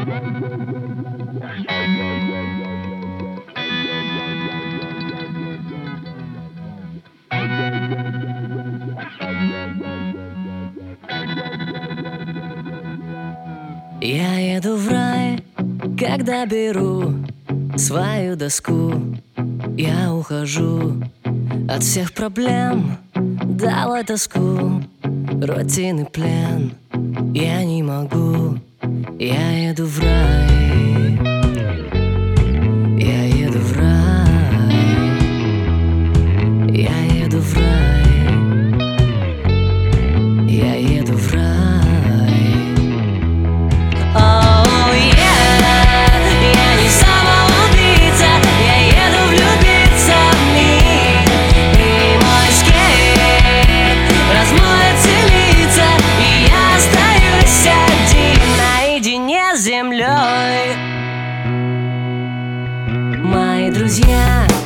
Я еду в рай, когда беру свою доску. Я ухожу от всех проблем, долой тоску, рутинный плен. Я не могу, я еду в рай. Я еду в рай. Я еду в рай. Я еду в рай. Землей. Мои друзья